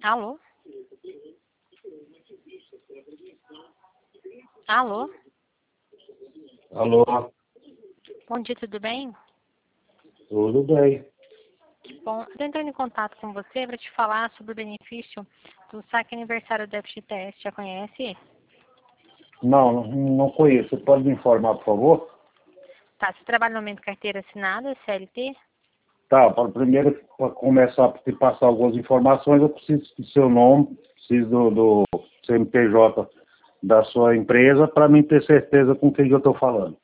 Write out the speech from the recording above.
Alô? Alô? Alô, Bom dia, tudo bem? tudo bem? Bom, eu tô entrando em contato com você para te falar sobre o benefício do saque aniversário do FGTS. Já conhece? Não conheço. Você pode me informar, por favor? Tá, você trabalha no momento carteira assinada, CLT? Tá, para começar a te passar algumas informações, eu preciso do seu nome, preciso do CNPJ da sua empresa, para mim ter certeza com quem eu estou falando.